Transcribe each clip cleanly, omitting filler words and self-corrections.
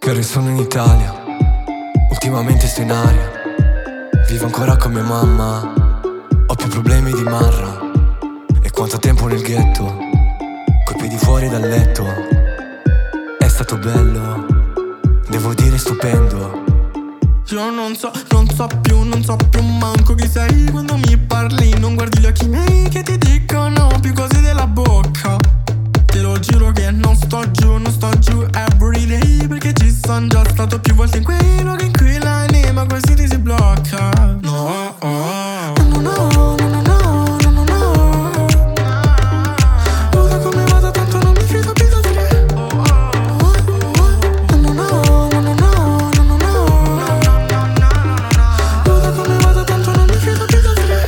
Che ore sono in Italia, ultimamente sto in aria. Vivo ancora con mia mamma, ho più problemi di Marra. E quanto tempo nel ghetto, coi piedi fuori dal letto. È stato bello, devo dire stupendo. Io non so più manco chi sei quando mi parli. Non guardi gli occhi miei che ti dicono più cose della bocca. Te lo giuro che non sto giù everyday, perché ci son già stato più volte in quei luoghi in cui l'anima quasi ti si blocca. No, no, no, no, no, no, no, no, no. Guarda come vado, tanto non mi fido più da te. No, no, no, no, no, no, no, no. Guarda come vado, tanto non mi fido più da te.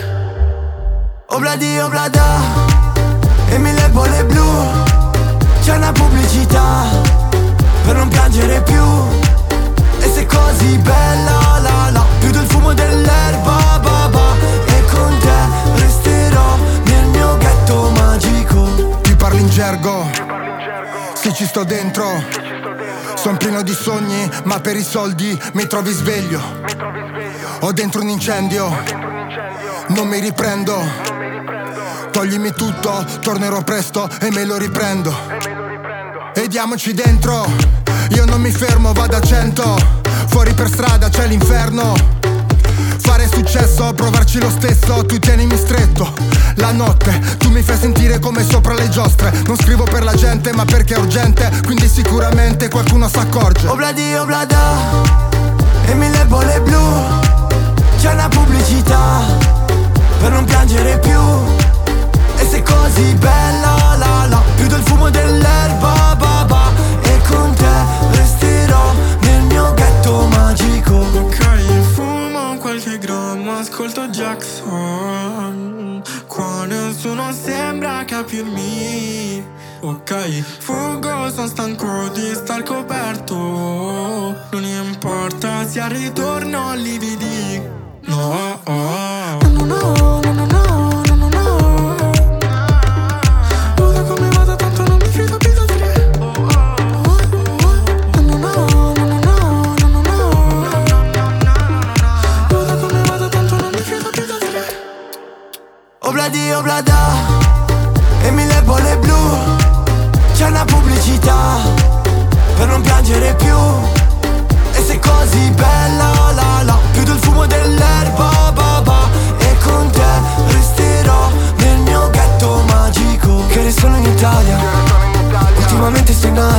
Obladi oblada e mille bolle blu. C'è una pubblicità per non piangere più. E sei così bella, la la, più del fumo dell'erba, ba. E con te resterò nel mio ghetto magico. Ti parli in gergo, sì ci sto dentro. Son pieno di sogni, ma per i soldi mi trovi sveglio. Ho dentro un incendio, non mi riprendo. Toglimi tutto, tornerò presto e me lo riprendo. E diamoci dentro, io non mi fermo, vado a 100. Fuori per strada c'è l'inferno. Fare successo, provarci lo stesso, tu tienimi stretto. La notte, tu mi fai sentire come sopra le giostre. Non scrivo per la gente, ma perché è urgente, quindi sicuramente qualcuno s'accorge. Obladi oblada e mille bolle blu. C'è una pubblicità per non piangere più. E sei così bella, la la, più del fumo dell'erba, ba. E con te resterò nel mio ghetto magico. Ok, fumo qualche grammo, ascolto Jackson. Qua nessuno sembra capirmi. Ok, fuggo, son stanco di star coperto. Non importa se al ritorno lividi. No, no, no, no, no, no. Obladi oblada e mille bolle blu. C'è una pubblicità per non piangere più. E sei così bella, la la, più del fumo dell'erba, ba. E con te resterò nel mio ghetto magico. Che ore sono in Italia, ultimamente sto in aria.